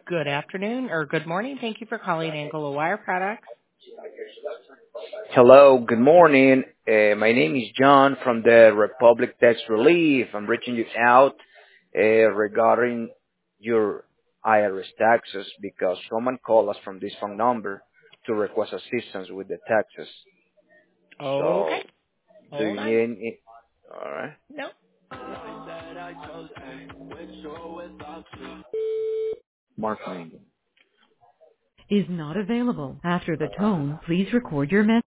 Good afternoon or good morning. Thank you for calling Angola Wire Products. Hello, good morning. My name is John from the Republic Tax Relief. I'm reaching you out regarding your IRS taxes because someone called us from this phone number to request assistance with the taxes. Okay. So, do Hold you on. need any? All right. No. Mark Mangan. Is not available. After the tone, please record your message.